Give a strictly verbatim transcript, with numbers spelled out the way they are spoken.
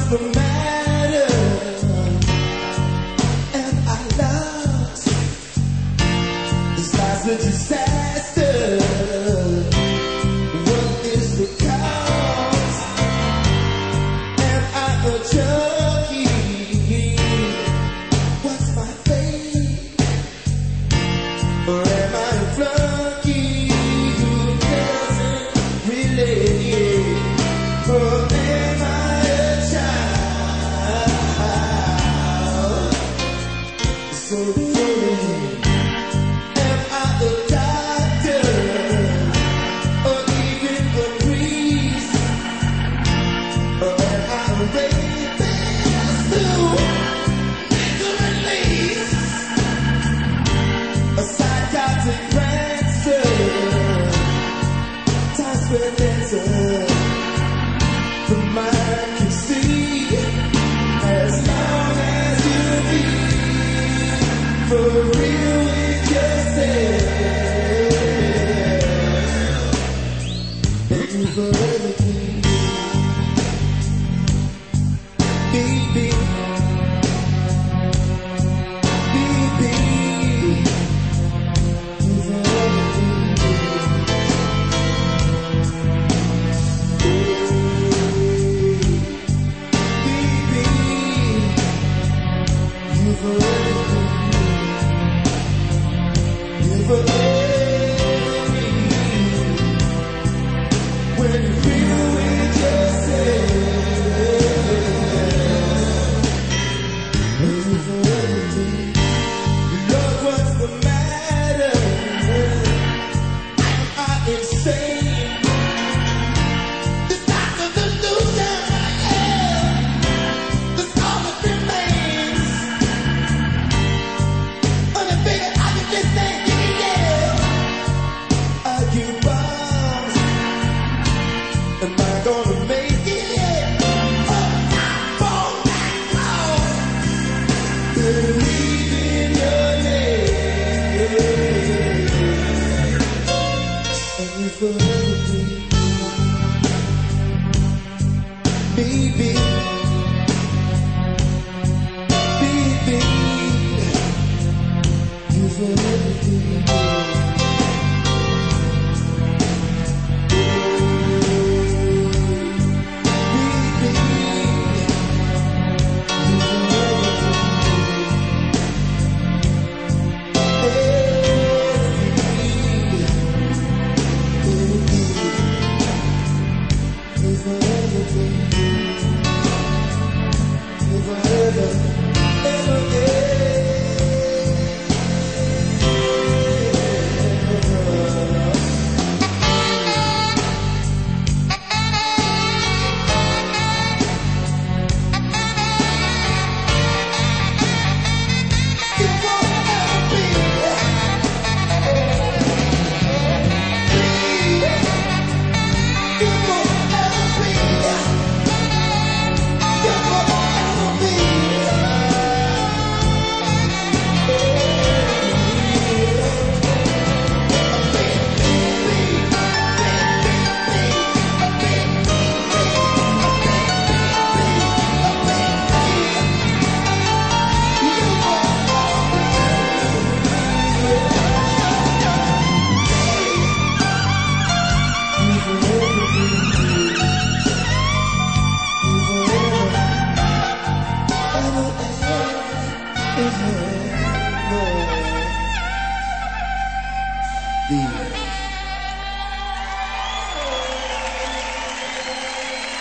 the matter? Am I lost? This life's a disaster. What is the cause? Am I a junkie? What's my fate? Or am I a flunky who doesn't relate? Or am I a child? So foolish. Am I a doctor? Or even a priest? Or am I a rapist who needs a release? A psychotic prankster, time spent answer. The mind can see as long as you be for real with yourself. Thank you for everything, baby, baby. You for when you feel with yourself, you for everything. Lord, what's the matter? Am I insane? This type of delusion I am, this all that remains. On the figure I can just say, yeah, I give bombs. Am I gonna make it? Oh, I'm all night long. Believe in your name. And you for everything, baby, baby. You for everything. You